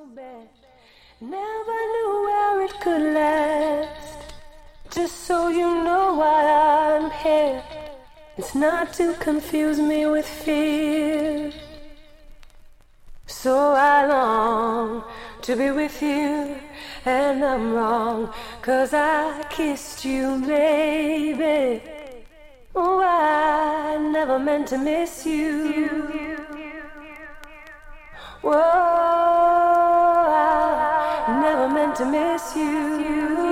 bad. Never knew where it could last. Just so you know why I'm here. It's not to confuse me with fear. So I long to be with you, and I'm wrong, 'cause I kissed you, baby. Oh, I never meant to miss you. Whoa, I never meant to miss you.